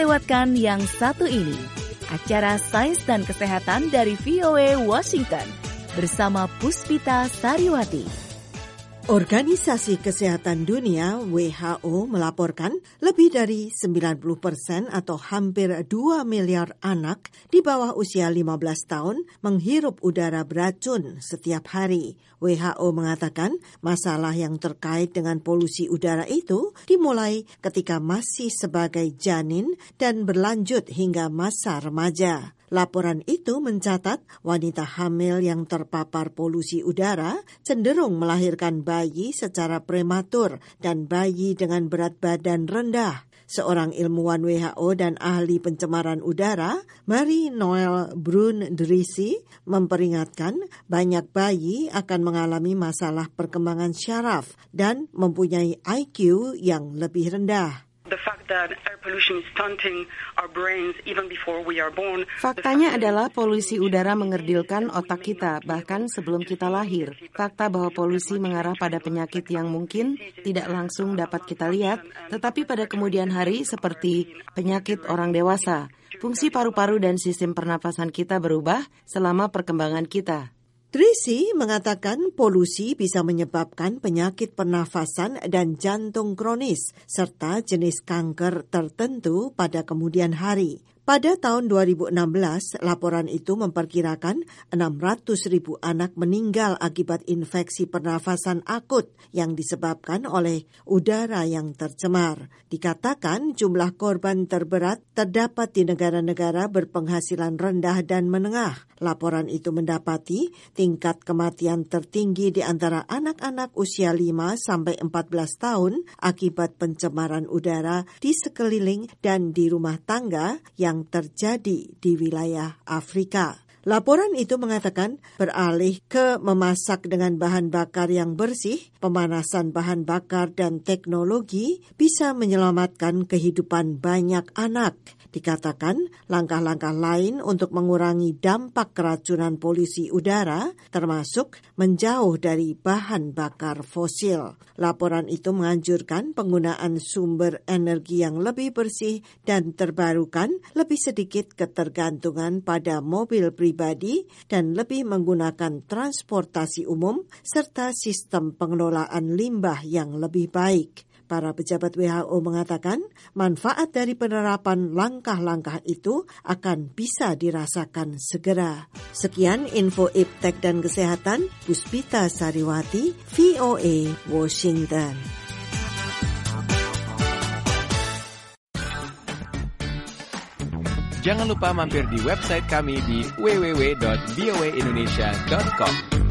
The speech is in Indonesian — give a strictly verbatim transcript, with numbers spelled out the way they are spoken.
lewatkan yang satu ini, acara Sains dan Kesehatan dari V O A Washington bersama Puspita Sariwati. Organisasi Kesehatan Dunia W H O melaporkan lebih dari sembilan puluh persen atau hampir dua miliar anak di bawah usia lima belas tahun menghirup udara beracun setiap hari. W H O mengatakan masalah yang terkait dengan polusi udara itu dimulai ketika masih sebagai janin dan berlanjut hingga masa remaja. Laporan itu mencatat wanita hamil yang terpapar polusi udara cenderung melahirkan bayi secara prematur dan bayi dengan berat badan rendah. Seorang ilmuwan W H O dan ahli pencemaran udara, Marie-Noëlle Brun-Drisy, memperingatkan banyak bayi akan mengalami masalah perkembangan syaraf dan mempunyai I Q yang lebih rendah. The fact that air pollution is stunting our brains even before we are born. Faktanya adalah polusi udara mengerdilkan otak kita bahkan sebelum kita lahir. Fakta bahwa polusi mengarah pada penyakit yang mungkin tidak langsung dapat kita lihat, tetapi pada kemudian hari seperti penyakit orang dewasa. Fungsi paru-paru dan sistem pernafasan kita berubah selama perkembangan kita. Drisy mengatakan polusi bisa menyebabkan penyakit pernafasan dan jantung kronis, serta jenis kanker tertentu pada kemudian hari. Pada tahun dua ribu enam belas, laporan itu memperkirakan enam ratus ribu anak meninggal akibat infeksi pernafasan akut yang disebabkan oleh udara yang tercemar. Dikatakan jumlah korban terberat terdapat di negara-negara berpenghasilan rendah dan menengah. Laporan itu mendapati tingkat kematian tertinggi di antara anak-anak usia lima sampai empat belas tahun akibat pencemaran udara di sekeliling dan di rumah tangga yang terjadi di wilayah Afrika. Laporan itu mengatakan beralih ke memasak dengan bahan bakar yang bersih, pemanasan bahan bakar dan teknologi bisa menyelamatkan kehidupan banyak anak. Dikatakan langkah-langkah lain untuk mengurangi dampak keracunan polusi udara termasuk menjauh dari bahan bakar fosil. Laporan itu menganjurkan penggunaan sumber energi yang lebih bersih dan terbarukan, lebih sedikit ketergantungan pada mobil pribadi dan lebih menggunakan transportasi umum serta sistem pengelolaan limbah yang lebih baik. Para pejabat W H O mengatakan manfaat dari penerapan langkah-langkah itu akan bisa dirasakan segera. Sekian info Iptek dan Kesehatan, Puspita Sariwati, V O A, Washington. Jangan lupa mampir di website kami di w w w dot v o a indonesia dot com.